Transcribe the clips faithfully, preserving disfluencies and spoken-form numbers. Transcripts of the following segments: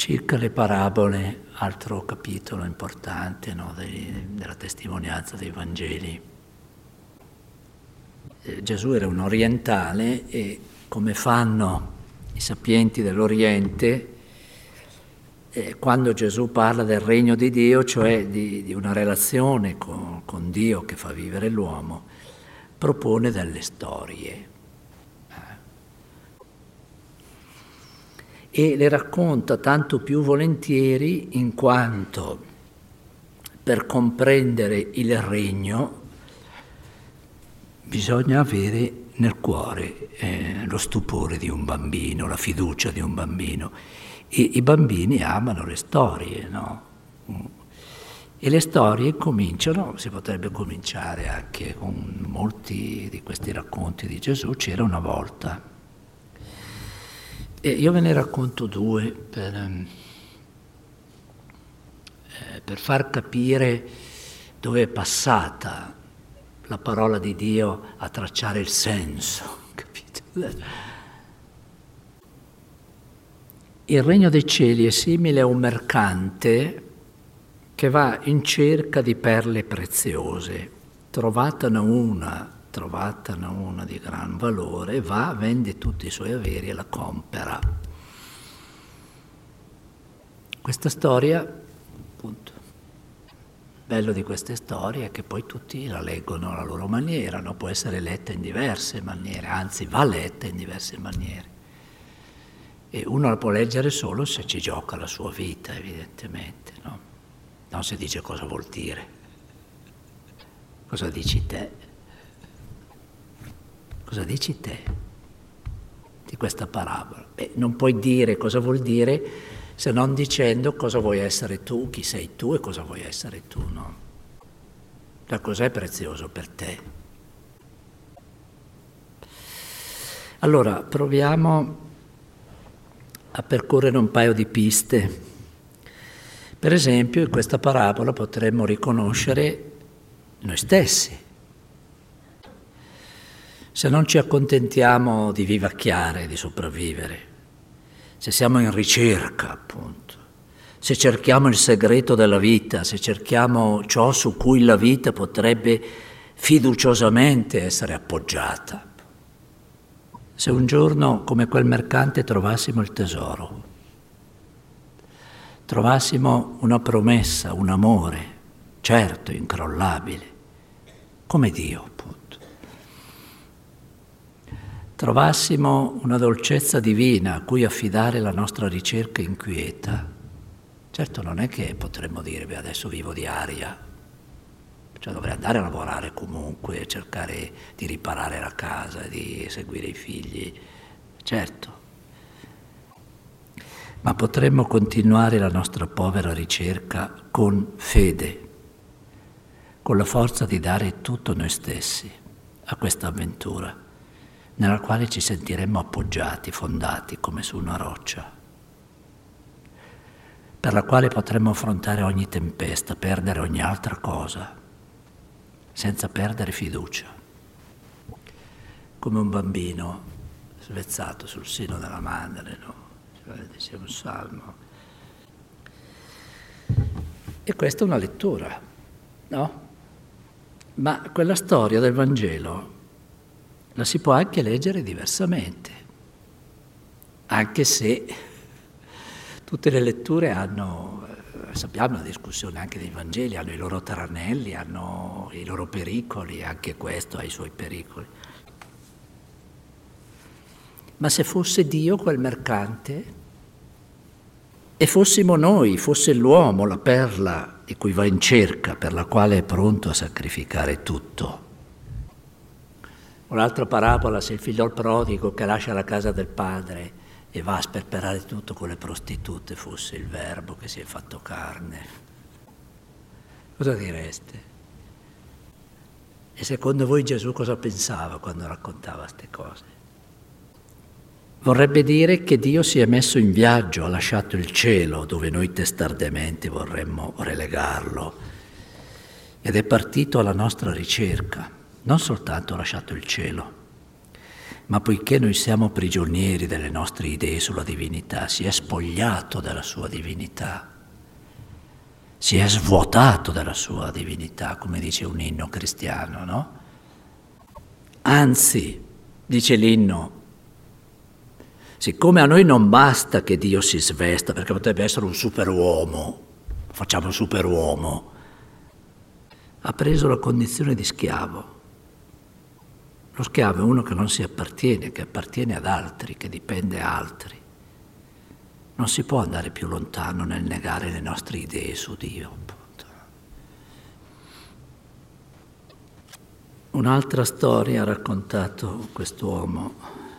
Circa le parabole, altro capitolo importante, no, dei, della testimonianza dei Vangeli. Eh, Gesù era un orientale e, come fanno i sapienti dell'Oriente, eh, quando Gesù parla del regno di Dio, cioè di, di una relazione con, con Dio che fa vivere l'uomo, propone delle storie. E le racconta tanto più volentieri in quanto per comprendere il regno bisogna avere nel cuore eh, lo stupore di un bambino, la fiducia di un bambino. E i bambini amano le storie, no? E le storie cominciano, si potrebbe cominciare anche con molti di questi racconti di Gesù, c'era una volta. E io ve ne racconto due per, eh, per far capire dove è passata la parola di Dio a tracciare il senso, capito? Il regno dei cieli è simile a un mercante che va in cerca di perle preziose. Trovatane una, trovatane una di gran valore, va, vende tutti i suoi averi e la compera. Questa storia, appunto, il bello di queste storie è che poi tutti la leggono alla loro maniera, no? Può essere letta in diverse maniere, anzi va letta in diverse maniere. E uno la può leggere solo se ci gioca la sua vita, evidentemente, no? Non si dice cosa vuol dire. Cosa dici te? Cosa dici te di questa parabola? Beh, non puoi dire cosa vuol dire se non dicendo cosa vuoi essere tu, chi sei tu e cosa vuoi essere tu, no? Cioè, cos'è prezioso per te? Allora, proviamo a percorrere un paio di piste. Per esempio, in questa parabola potremmo riconoscere noi stessi. Se non ci accontentiamo di vivacchiare, di sopravvivere, se siamo in ricerca, appunto, se cerchiamo il segreto della vita, se cerchiamo ciò su cui la vita potrebbe fiduciosamente essere appoggiata, se un giorno, come quel mercante, trovassimo il tesoro, trovassimo una promessa, un amore, certo, incrollabile, come Dio, appunto, trovassimo una dolcezza divina a cui affidare la nostra ricerca inquieta, certo non è che potremmo dire, beh, adesso vivo di aria, cioè dovrei andare a lavorare comunque, cercare di riparare la casa, di seguire i figli, certo. Ma potremmo continuare la nostra povera ricerca con fede, con la forza di dare tutto noi stessi a questa avventura, nella quale ci sentiremmo appoggiati, fondati come su una roccia, per la quale potremmo affrontare ogni tempesta, perdere ogni altra cosa, senza perdere fiducia, come un bambino svezzato sul seno della madre, no? Cioè, diceva un salmo. E questa è una lettura, no? Ma quella storia del Vangelo la si può anche leggere diversamente, anche se tutte le letture hanno, sappiamo la discussione anche dei Vangeli, hanno i loro tranelli, hanno i loro pericoli, anche questo ha i suoi pericoli. Ma se fosse Dio quel mercante e fossimo noi, fosse l'uomo la perla di cui va in cerca, per la quale è pronto a sacrificare tutto. Un'altra parabola, se il figliol prodigo che lascia la casa del padre e va a sperperare tutto con le prostitute fosse il Verbo che si è fatto carne. Cosa direste? E secondo voi Gesù cosa pensava quando raccontava queste cose? Vorrebbe dire che Dio si è messo in viaggio, ha lasciato il cielo dove noi testardemente vorremmo relegarlo ed è partito alla nostra ricerca, non soltanto ha lasciato il cielo, Ma poiché noi siamo prigionieri delle nostre idee sulla divinità, si è spogliato della sua divinità, si è svuotato della sua divinità, come dice un inno cristiano, no? Anzi, dice l'inno, siccome a noi non basta che Dio si svesta, perché potrebbe essere un superuomo, facciamo un superuomo, ha preso la condizione di schiavo. Lo schiavo è uno che non si appartiene, che appartiene ad altri, che dipende da altri. Non si può andare più lontano nel negare le nostre idee su Dio, appunto. Un'altra storia ha raccontato quest'uomo,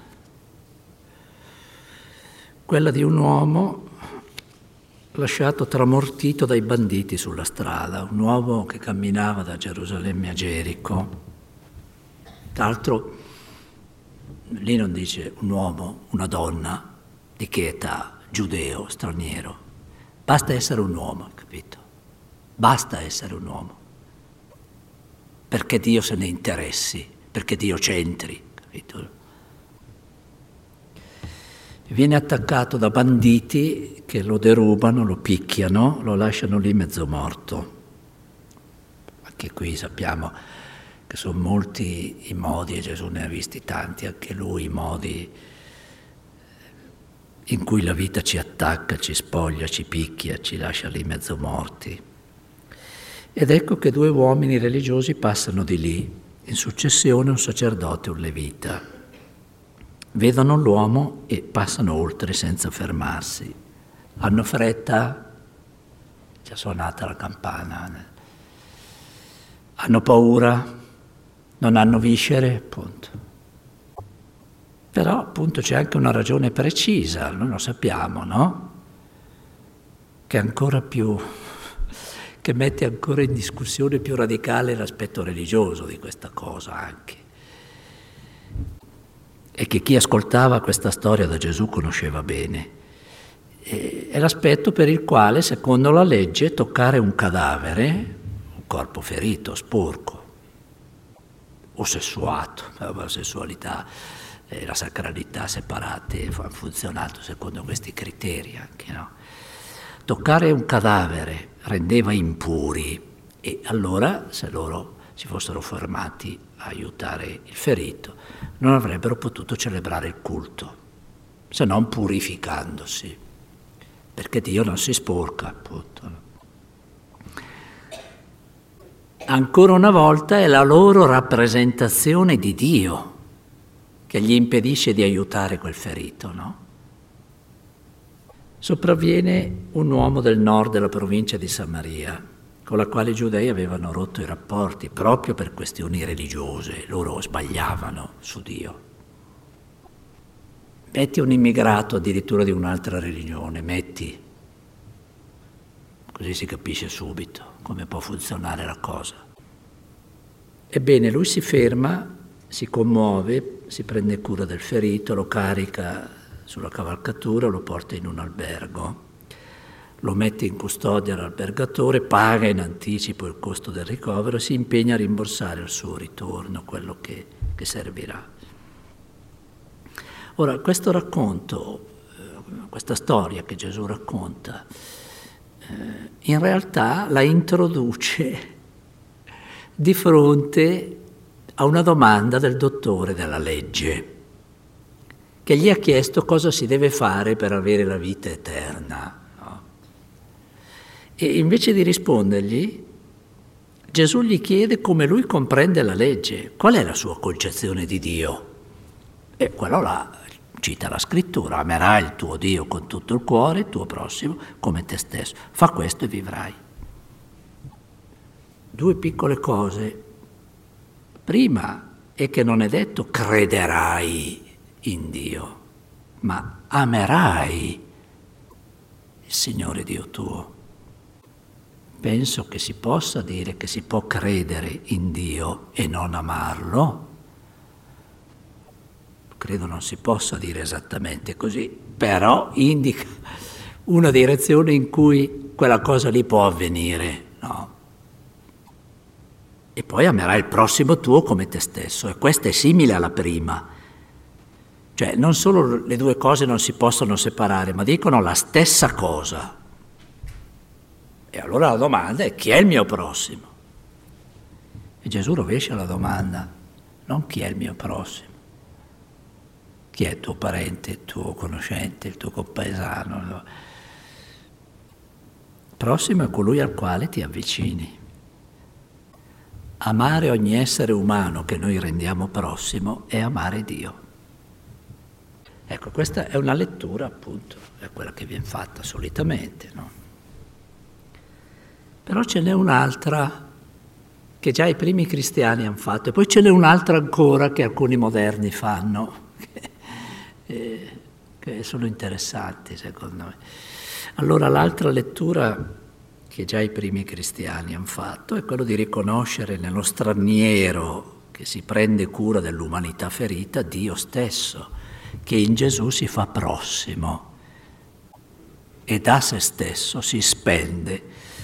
quella di un uomo lasciato tramortito dai banditi sulla strada, un uomo che camminava da Gerusalemme a Gerico. Tra l'altro, lì non dice un uomo, una donna, di che età, giudeo, straniero. Basta essere un uomo, capito? Basta essere un uomo. Perché Dio se ne interessi, perché Dio c'entri, capito? Viene attaccato da banditi che lo derubano, lo picchiano, lo lasciano lì mezzo morto. Anche qui sappiamo che sono molti i modi, e Gesù ne ha visti tanti, anche lui, i modi in cui la vita ci attacca, ci spoglia, ci picchia, ci lascia lì mezzo morti. Ed ecco che due uomini religiosi passano di lì, in successione un sacerdote e un levita. Vedono l'uomo e passano oltre senza fermarsi. Hanno fretta, già suonata la campana. Hanno paura, non hanno viscere, appunto. Però, appunto, c'è anche una ragione precisa, noi lo sappiamo, no? Che è ancora più, che mette ancora in discussione più radicale l'aspetto religioso di questa cosa anche. E che chi ascoltava questa storia da Gesù conosceva bene. È l'aspetto per il quale, secondo la legge, toccare un cadavere, un corpo ferito, sporco, o sessuato, la sessualità e la sacralità separate hanno funzionato secondo questi criteri anche, no? Toccare un cadavere rendeva impuri e allora, se loro si fossero fermati a aiutare il ferito, non avrebbero potuto celebrare il culto, se non purificandosi, perché Dio non si sporca, appunto, no? Ancora una volta è la loro rappresentazione di Dio che gli impedisce di aiutare quel ferito, no? Sopravviene un uomo del nord della provincia di Samaria, con la quale i giudei avevano rotto i rapporti proprio per questioni religiose, loro sbagliavano su Dio. Metti un immigrato addirittura di un'altra religione, metti, così si capisce subito come può funzionare la cosa. Ebbene, lui si ferma, si commuove, si prende cura del ferito, lo carica sulla cavalcatura, lo porta in un albergo, lo mette in custodia all'albergatore, paga in anticipo il costo del ricovero e si impegna a rimborsare al suo ritorno quello che, che servirà. Ora, questo racconto, questa storia che Gesù racconta, in realtà la introduce di fronte a una domanda del dottore della legge, che gli ha chiesto cosa si deve fare per avere la vita eterna, no? E invece di rispondergli, Gesù gli chiede come lui comprende la legge, qual è la sua concezione di Dio. E quello là cita la scrittura: amerai il tuo Dio con tutto il cuore, il tuo prossimo come te stesso. Fa questo e vivrai. Due piccole cose. Prima è che non è detto crederai in Dio, ma amerai il Signore Dio tuo. Penso che si possa dire che si può credere in Dio e non amarlo. Credo non si possa dire esattamente così, però indica una direzione in cui quella cosa lì può avvenire, no? E poi amerai il prossimo tuo come te stesso, e questa è simile alla prima. Cioè, non solo le due cose non si possono separare, ma dicono la stessa cosa. E allora la domanda è: chi è il mio prossimo? E Gesù rovescia la domanda: non chi è il mio prossimo, chi è il tuo parente, il tuo conoscente, il tuo compaesano. No? Prossimo è colui al quale ti avvicini. Amare ogni essere umano che noi rendiamo prossimo è amare Dio. Ecco, questa è una lettura, appunto, è quella che viene fatta solitamente, no? Però ce n'è un'altra che già i primi cristiani hanno fatto, e poi ce n'è un'altra ancora che alcuni moderni fanno, che, eh, che sono interessanti, secondo me. Allora, l'altra lettura che già i primi cristiani hanno fatto è quello di riconoscere nello straniero che si prende cura dell'umanità ferita Dio stesso, che in Gesù si fa prossimo e da se stesso si spende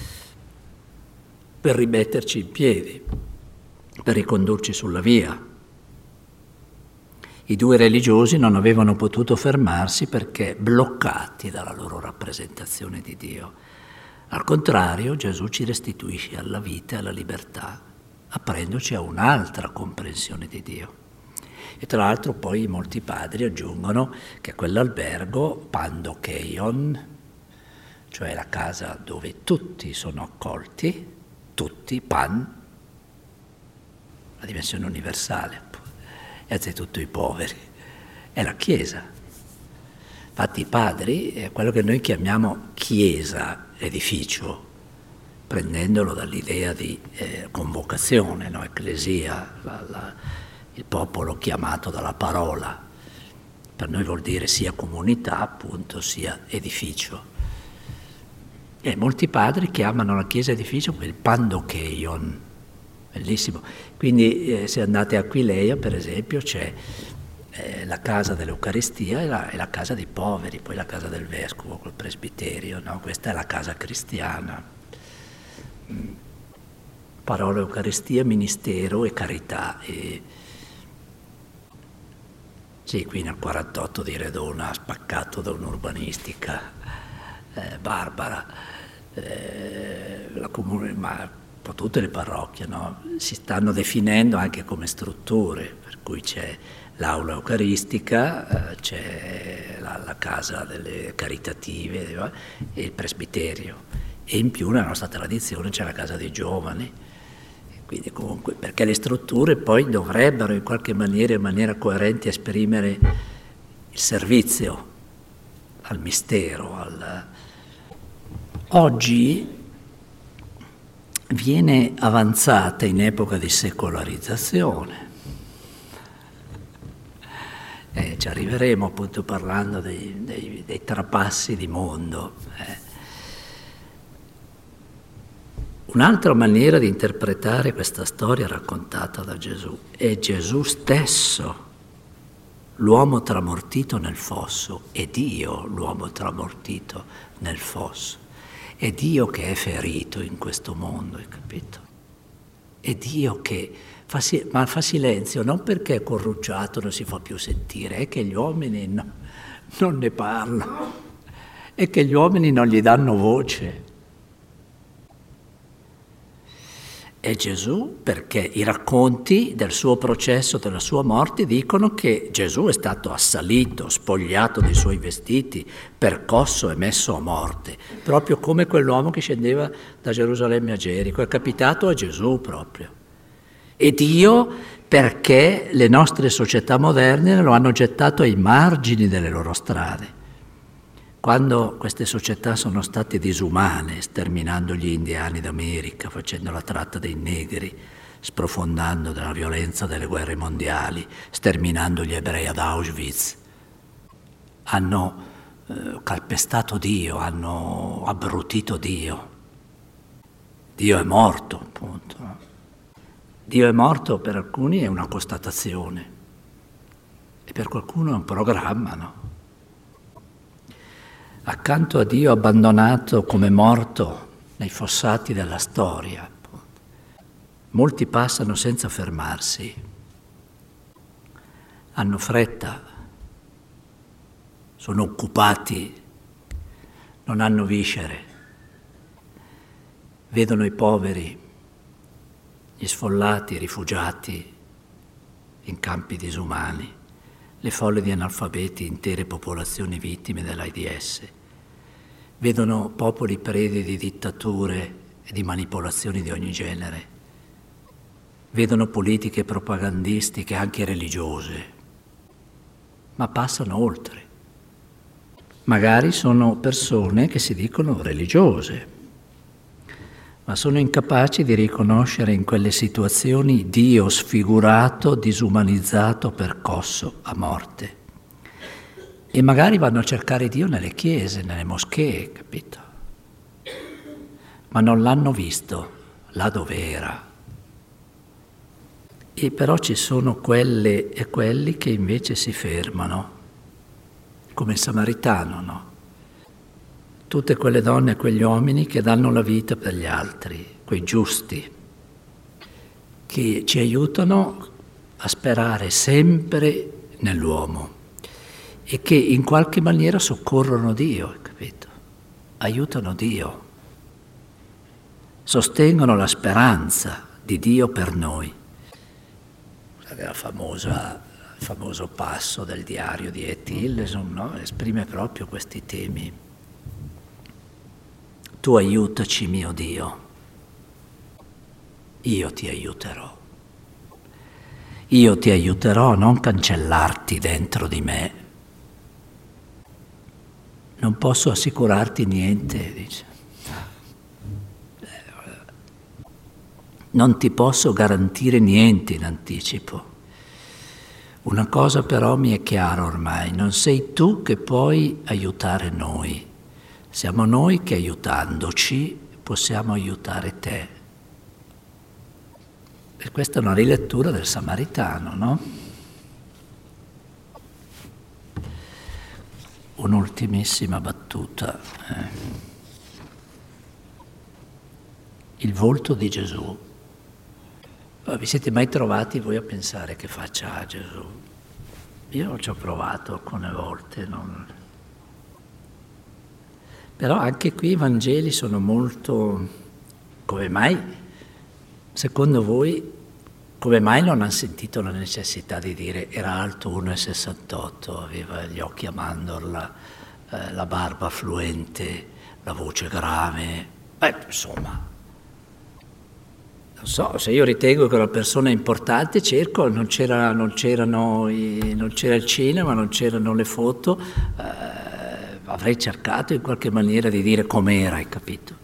per rimetterci in piedi, per ricondurci sulla via. I due religiosi non avevano potuto fermarsi perché bloccati dalla loro rappresentazione di Dio. Al contrario, Gesù ci restituisce alla vita e alla libertà, aprendoci a un'altra comprensione di Dio. E tra l'altro poi molti padri aggiungono che quell'albergo, Pandokeion, cioè la casa dove tutti sono accolti, tutti, pan, la dimensione universale, e anzitutto i poveri, è la Chiesa. Infatti i padri è quello che noi chiamiamo chiesa, edificio, prendendolo dall'idea di eh, convocazione, no? Ecclesia, la, la, il popolo chiamato dalla parola. Per noi vuol dire sia comunità, appunto, sia edificio. E molti padri chiamano la chiesa edificio il Pandokeion, bellissimo. Quindi eh, se andate a Aquileia, per esempio, c'è eh, la casa dell'Eucaristia e la, e la casa dei poveri, poi la casa del vescovo col presbiterio, no? Questa è la casa cristiana. Mm. Parola Eucaristia, ministero e carità. E... Sì, qui nel quarantotto di Redona ha spaccato da un'urbanistica eh, barbara. Eh, la comune, ma un po' tutte le parrocchie, no? Si stanno definendo anche come strutture, per cui c'è l'aula eucaristica, eh, c'è la, la casa delle caritative eh, e il presbiterio, e in più nella nostra tradizione c'è la casa dei giovani. Quindi comunque, perché le strutture poi dovrebbero in qualche maniera, in maniera coerente, esprimere il servizio al mistero. Al... Oggi viene avanzata in epoca di secolarizzazione. Eh, ci arriveremo appunto parlando dei, dei, dei trapassi di mondo. Eh. Un'altra maniera di interpretare questa storia raccontata da Gesù è Gesù stesso, l'uomo tramortito nel fosso, è Dio l'uomo tramortito nel fosso, è Dio che è ferito in questo mondo, hai capito? È Dio che fa, si- ma fa silenzio non perché è corrucciato, non si fa più sentire, è che gli uomini no, non ne parlano, è che gli uomini non gli danno voce. È Gesù perché i racconti del suo processo, della sua morte, dicono che Gesù è stato assalito, spogliato dei suoi vestiti, percosso e messo a morte, proprio come quell'uomo che scendeva da Gerusalemme a Gerico. È capitato a Gesù proprio. E Dio perché le nostre società moderne lo hanno gettato ai margini delle loro strade. Quando queste società sono state disumane, sterminando gli indiani d'America, facendo la tratta dei negri, sprofondando nella violenza delle guerre mondiali, sterminando gli ebrei ad Auschwitz, hanno eh, calpestato Dio, hanno abbrutito Dio. Dio è morto, appunto. Dio è morto per alcuni è una constatazione e per qualcuno è un programma, no? Accanto a Dio abbandonato come morto nei fossati della storia, molti passano senza fermarsi, hanno fretta sono occupati, non hanno viscere, vedono i poveri, gli sfollati, i rifugiati in campi disumani, le folle di analfabeti, intere popolazioni vittime dell'AIDS, vedono popoli predi di dittature e di manipolazioni di ogni genere, vedono politiche propagandistiche, anche religiose, ma passano oltre. Magari sono persone che si dicono religiose, ma sono incapaci di riconoscere in quelle situazioni Dio sfigurato, disumanizzato, percosso a morte. E magari vanno a cercare Dio nelle chiese, nelle moschee, capito? Ma non l'hanno visto là dove era. E però ci sono quelle e quelli che invece si fermano, come il Samaritano, no? Tutte quelle donne e quegli uomini che danno la vita per gli altri, quei giusti, che ci aiutano a sperare sempre nell'uomo e che in qualche maniera soccorrono Dio, capito? Aiutano Dio, sostengono la speranza di Dio per noi. La famosa, il famoso passo del diario di E T Hillesum, no? Esprime proprio questi temi. Tu aiutaci, mio Dio, io ti aiuterò. Io ti aiuterò a non cancellarti dentro di me. Non posso assicurarti niente, dice. Non ti posso garantire niente in anticipo. Una cosa però mi è chiara ormai, non sei tu che puoi aiutare noi. Siamo noi che aiutandoci possiamo aiutare te. E questa è una rilettura del Samaritano, no? Un'ultimissima battuta. Eh. Il volto di Gesù. Vi siete mai trovati voi a pensare che faccia a Gesù? Io ci ho provato alcune volte, non... Però anche qui i Vangeli sono molto... Come mai, secondo voi, come mai non hanno sentito la necessità di dire era alto uno virgola sessantotto, aveva gli occhi a mandorla, eh, la barba fluente, la voce grave, eh, insomma... Non so, se io ritengo che una persona importante, cerco, non, c'era, non, c'erano i, non c'era il cinema, non c'erano le foto, eh, avrei cercato in qualche maniera di dire com'era, hai capito?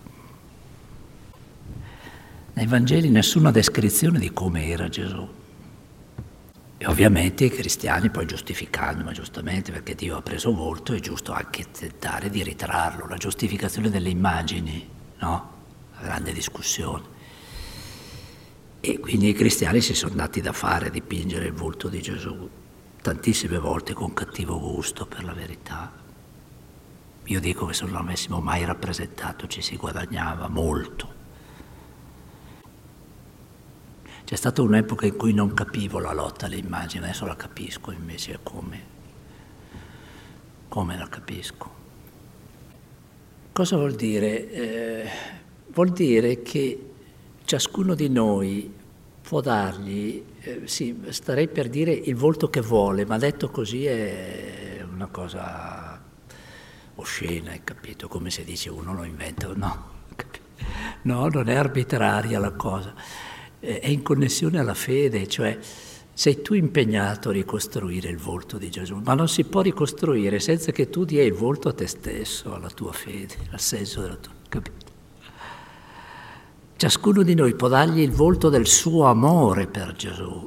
Nei Vangeli nessuna descrizione di come era Gesù. E ovviamente i cristiani poi giustificando, ma giustamente perché Dio ha preso volto, è giusto anche tentare di ritrarlo, la giustificazione delle immagini, no? La grande discussione. E quindi i cristiani si sono dati da fare a dipingere il volto di Gesù, tantissime volte con cattivo gusto, per la verità. Io dico che se non l'avessimo mai rappresentato ci si guadagnava molto. C'è stata un'epoca in cui non capivo la lotta alle immagini, adesso la capisco invece come. Come la capisco? Cosa vuol dire? Eh, vuol dire che ciascuno di noi può dargli, eh, sì, starei per dire il volto che vuole, ma detto così è una cosa oscena, hai capito? Come se dice uno lo inventa, no, no, non è arbitraria la cosa, è in connessione alla fede, cioè sei tu impegnato a ricostruire il volto di Gesù, ma non si può ricostruire senza che tu dia il volto a te stesso, alla tua fede, al senso della tua, capito? Ciascuno di noi può dargli il volto del suo amore per Gesù.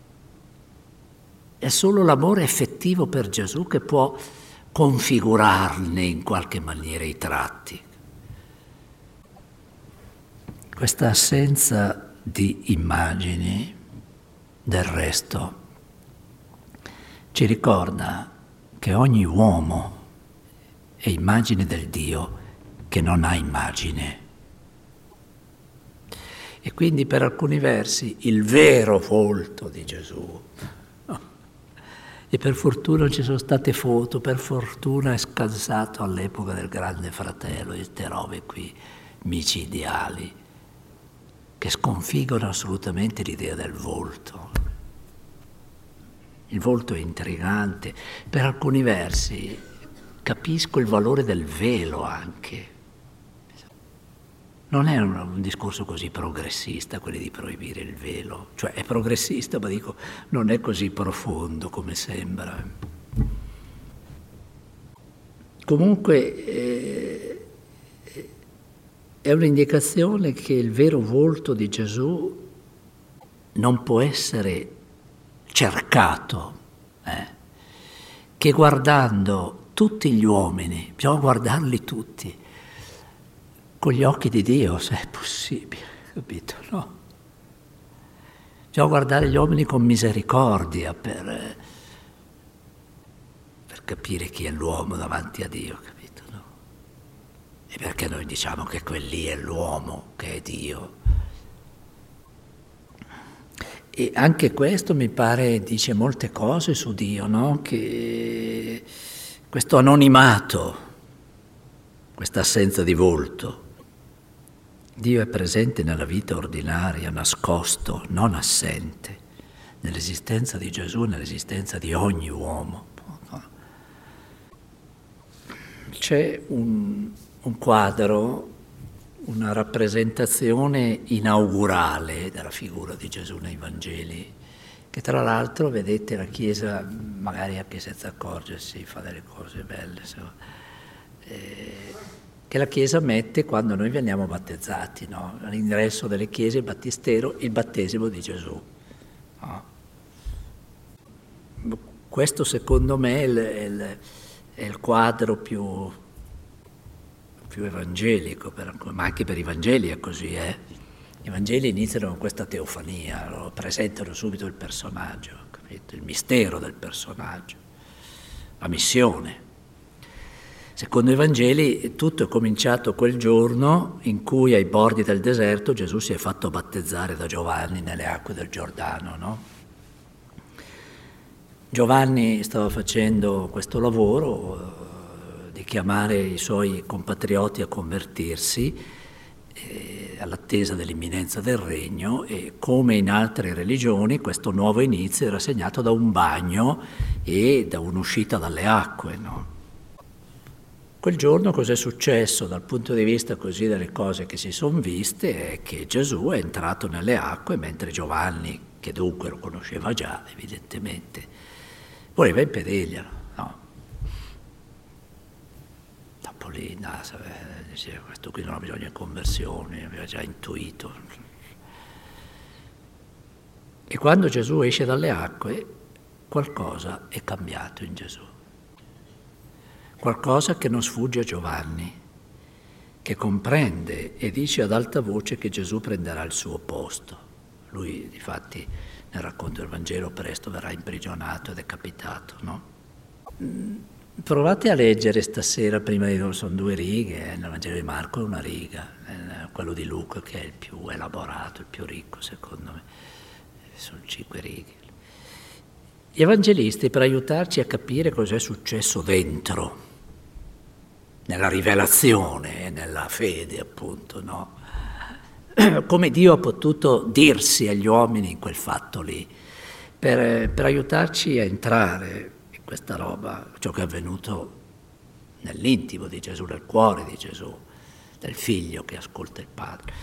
È solo l'amore effettivo per Gesù che può configurarne in qualche maniera i tratti. Questa assenza di immagini, del resto, ci ricorda che ogni uomo è immagine del Dio che non ha immagine. E quindi per alcuni versi il vero volto di Gesù E per fortuna ci sono state foto, per fortuna è scansato all'epoca del Grande Fratello, queste robe qui micidiali, che sconfiggono assolutamente l'idea del volto. Il volto è intrigante, per alcuni versi capisco il valore del velo anche. Non è un, un discorso così progressista quello di proibire il velo, cioè è progressista, ma dico non è così profondo come sembra. Comunque eh, è un'indicazione che il vero volto di Gesù non può essere cercato, eh? Che guardando tutti gli uomini, bisogna guardarli tutti, con gli occhi di Dio, se è possibile, capito? No? Bisogna guardare gli uomini con misericordia per, per capire chi è l'uomo davanti a Dio, capito? No? E perché noi diciamo che quel lì è l'uomo, che è Dio. E anche questo mi pare dice molte cose su Dio, no? Che questo anonimato, questa assenza di volto. Dio è presente nella vita ordinaria, nascosto, non assente, nell'esistenza di Gesù, nell'esistenza di ogni uomo. C'è un, un quadro, una rappresentazione inaugurale della figura di Gesù nei Vangeli, che tra l'altro, vedete, la Chiesa, magari anche senza accorgersi, fa delle cose belle, insomma, eh, che la Chiesa mette quando noi veniamo battezzati, no? All'ingresso delle chiese, il battistero, il battesimo di Gesù. No? Questo secondo me è il, è il, è il quadro più, più evangelico, per, ma anche per i Vangeli è così. Eh? I Vangeli iniziano con questa teofania, lo presentano subito il personaggio, capito? Il mistero del personaggio, la missione. Secondo i Vangeli tutto è cominciato quel giorno in cui ai bordi del deserto Gesù si è fatto battezzare da Giovanni nelle acque del Giordano, no? Giovanni stava facendo questo lavoro eh, di chiamare i suoi compatrioti a convertirsi eh, all'attesa dell'imminenza del regno, e come in altre religioni questo nuovo inizio era segnato da un bagno e da un'uscita dalle acque, no? Quel giorno cos'è successo dal punto di vista così delle cose che si sono viste? È che Gesù è entrato nelle acque mentre Giovanni, che dunque lo conosceva già evidentemente, voleva impediglielo, no? Dopo lì, no, diceva, questo qui non ha bisogno di conversione, aveva già intuito. E quando Gesù esce dalle acque, qualcosa è cambiato in Gesù. Qualcosa che non sfugge a Giovanni, che comprende e dice ad alta voce che Gesù prenderà il suo posto. Lui, difatti, nel racconto del Vangelo presto verrà imprigionato e decapitato, no? Provate a leggere stasera, prima di tutto, sono due righe, nel Vangelo di Marco è una riga, quello di Luca che è il più elaborato, il più ricco secondo me, sono cinque righe. Gli evangelisti, per aiutarci a capire cos'è successo dentro, nella rivelazione e nella fede, appunto, no? Come Dio ha potuto dirsi agli uomini in quel fatto lì, per, per aiutarci a entrare in questa roba, ciò che è avvenuto nell'intimo di Gesù, nel cuore di Gesù, del figlio che ascolta il Padre.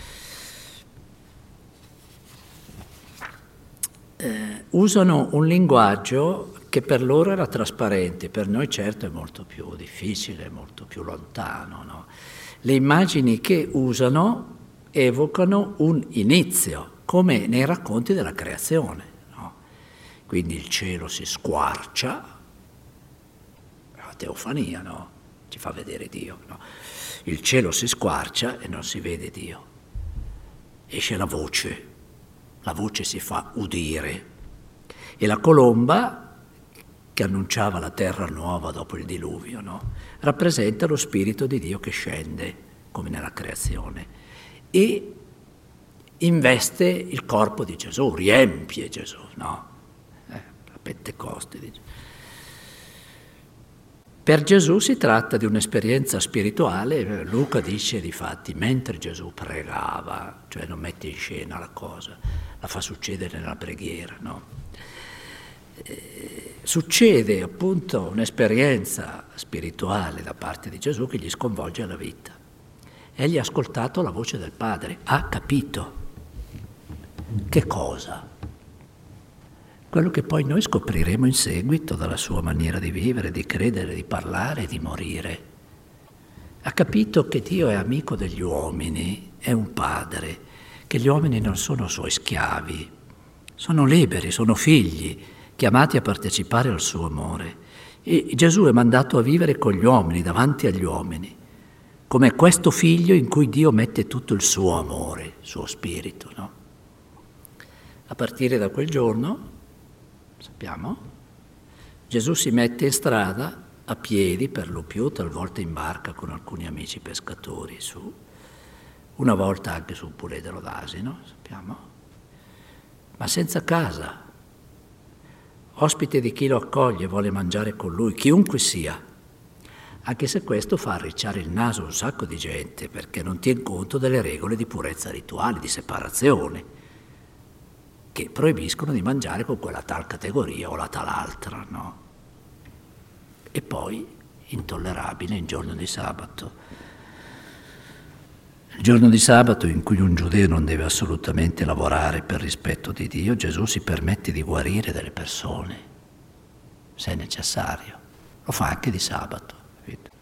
Eh, usano un linguaggio che per loro era trasparente, per noi certo è molto più difficile, molto più lontano, no? Le immagini che usano evocano un inizio, come nei racconti della creazione, no? Quindi il cielo si squarcia, la teofania, no? Ci fa vedere Dio, no? Il cielo si squarcia e non si vede Dio. Esce la voce, la voce si fa udire, e la colomba che annunciava la terra nuova dopo il diluvio, no? Rappresenta lo Spirito di Dio che scende, come nella creazione, e investe il corpo di Gesù, riempie Gesù, no? Eh, la Pentecoste. Per Gesù si tratta di un'esperienza spirituale. Luca dice difatti, mentre Gesù pregava, cioè non mette in scena la cosa, la fa succedere nella preghiera, no? Eh, succede appunto un'esperienza spirituale da parte di Gesù che gli sconvolge la vita. Egli ha ascoltato la voce del Padre, ha capito. Che cosa? Quello che poi noi scopriremo in seguito dalla sua maniera di vivere, di credere, di parlare e di morire. Ha capito che Dio è amico degli uomini, è un padre, che gli uomini non sono suoi schiavi, sono liberi, sono figli, chiamati a partecipare al suo amore. E Gesù è mandato a vivere con gli uomini, davanti agli uomini, come questo figlio in cui Dio mette tutto il suo amore, il suo spirito, no? A partire da quel giorno, sappiamo, Gesù si mette in strada a piedi per lo più, talvolta in barca con alcuni amici pescatori su, una volta anche sul puledro d'asino, sappiamo, ma senza casa, ospite di chi lo accoglie, vuole mangiare con lui, chiunque sia, anche se questo fa arricciare il naso a un sacco di gente, perché non tiene conto delle regole di purezza rituale, di separazione, che proibiscono di mangiare con quella tal categoria o la tal altra, no? E poi, intollerabile, in giorno di sabato. Il giorno di sabato in cui un giudeo non deve assolutamente lavorare per rispetto di Dio, Gesù si permette di guarire delle persone, se è necessario. Lo fa anche di sabato, capito?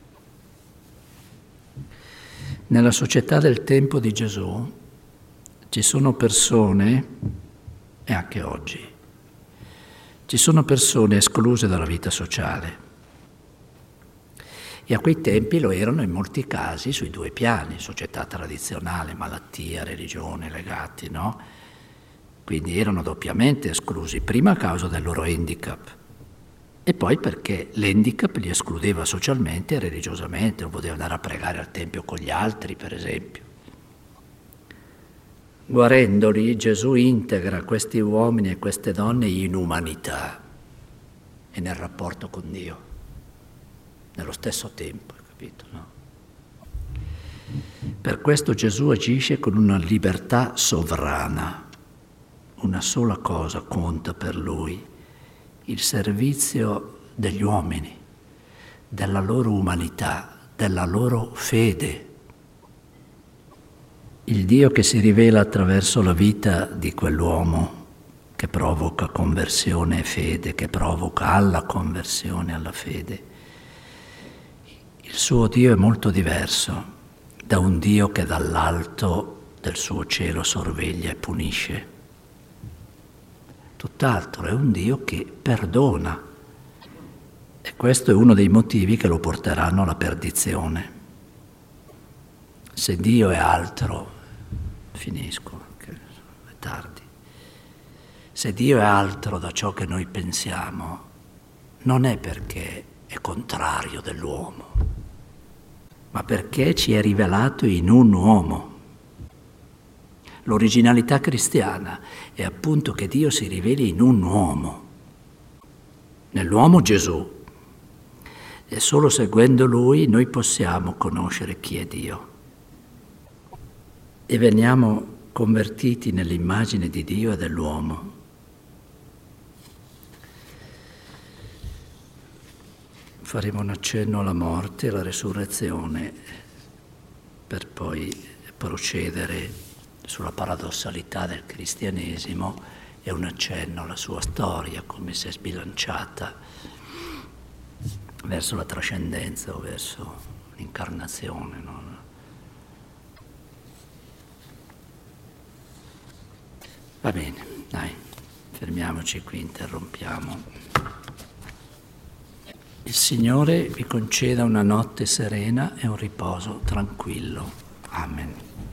Nella società del tempo di Gesù ci sono persone, e anche oggi, ci sono persone escluse dalla vita sociale. E a quei tempi lo erano in molti casi sui due piani, società tradizionale, malattia, religione, legati, no? Quindi erano doppiamente esclusi, prima a causa del loro handicap, e poi perché l'handicap li escludeva socialmente e religiosamente, non poteva andare a pregare al tempio con gli altri, per esempio. Guarendoli, Gesù integra questi uomini e queste donne in umanità e nel rapporto con Dio, nello stesso tempo, capito, no? Per questo Gesù agisce con una libertà sovrana. Una sola cosa conta per lui: il servizio degli uomini, della loro umanità, della loro fede. Il Dio che si rivela attraverso la vita di quell'uomo, che provoca conversione e fede, che provoca alla conversione e alla fede. Il suo Dio è molto diverso da un Dio che dall'alto del suo cielo sorveglia e punisce. Tutt'altro, è un Dio che perdona, e questo è uno dei motivi che lo porteranno alla perdizione. Se Dio è altro, finisco, perché è tardi. Se Dio è altro da ciò che noi pensiamo, non è perché è contrario dell'uomo, ma perché ci è rivelato in un uomo. L'originalità cristiana è appunto che Dio si riveli in un uomo, nell'uomo Gesù. E solo seguendo Lui noi possiamo conoscere chi è Dio. E veniamo convertiti nell'immagine di Dio e dell'uomo. Faremo un accenno alla morte e alla resurrezione per poi procedere sulla paradossalità del cristianesimo e un accenno alla sua storia, come si è sbilanciata verso la trascendenza o verso l'incarnazione, no? Va bene, dai, fermiamoci qui, interrompiamo. Il Signore vi conceda una notte serena e un riposo tranquillo. Amen.